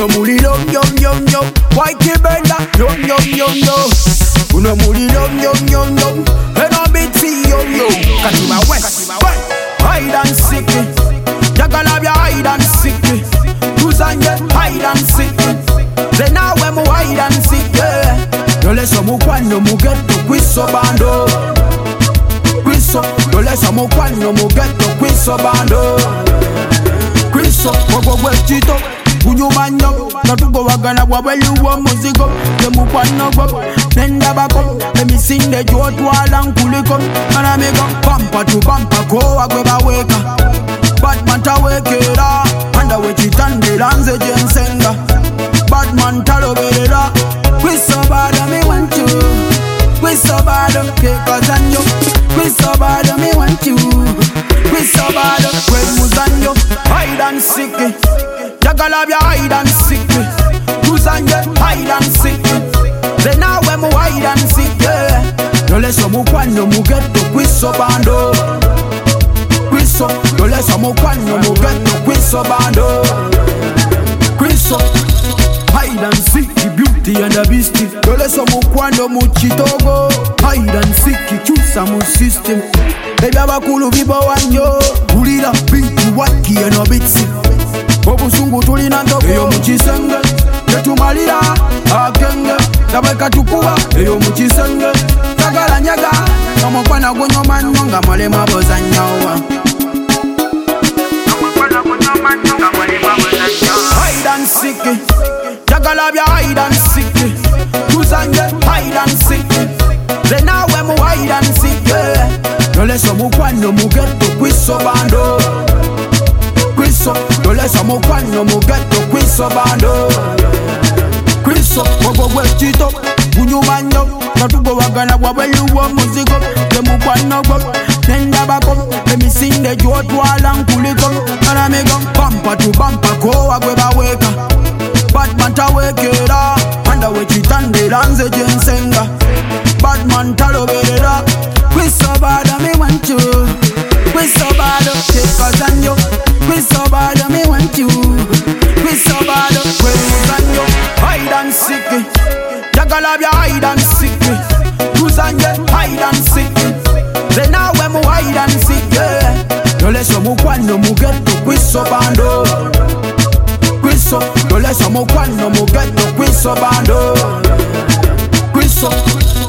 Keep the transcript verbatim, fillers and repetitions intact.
mulilo yom yom yom. White benda yom yom yom yom. Uno mulilo yom yom yom. And a bit see yom yom. Katima West, hide and seek. Jagalabia hide and seek. Tuzanye hide and seek. Then now when we hide and seek. No le so mukwano mugeto kwiso bando. Kwiso, no le so mukwano mugeto kwiso bando. Kwiso, wako wechito. Unyumanyo, natugo wagana wabeliwa muzigo. Yemukwano go, nenda bako. Let me sing the joy to alang kuliko. Kana mego, bumper to bumper, go agweba weka. Batman ta wekera, anda wechitande lanze jensenga. Batman talo berera. We so bad me want you. We so bad okay cause I know. We so bad me want you. We so bad when muzanyo. Hide and seek. Jagalabia hide and seek. Muzanyo hide and seek. Then now when we hide and seek. No le so mukwano mugeto kwiso bando. Kwiso, no le so mukwano mugeto kwiso bando. Kwiso. Hide and seek the beauty and the beast. Dole so mukwano muchitogo. Hide and seek chusa mu system. Baby abakulu bibo wanyo. Ulira biti waki eno bitsi. Obusungu tulina ndoko eyo muchisenge. Tetumalira agenge. Tabeka tukuba eyo muchisenge. Tagala nyaga omukwana gonyo manyo nga malema bozanyawa. Omukwana gonyo manyo nga malema bozanyawa. Hide and seek. Jagalabia hide and seek. Tuzanye hide and seek. Then now when we hide and seek. No le so mukwano mugeto kwiso bando. Kwiso, no le so mukwano mugeto kwiso bando. Kwiso, wako wechito. Unyumanyo, natugo wagana wabeliwa muzigo. Yemukwano go, nenda bako. Let me sing the joy to alang kuliko. Kana mego, bumper to bumper, go agweba weka. Batman ta wekera, anda wechitande lanze jensenga. Batman talo berera. We so bad me want you. We so bad okay cause I know. We so bad me want you. We so bad when muzanyo. Hide and seek. Jagalabia hide and seek. Tuzanye hide and seek. Then now when we hide and seek. No le so mukwano mugeto kwiso bando. Kwiso, no le so mukwano mugeto kwiso bando. Kwiso.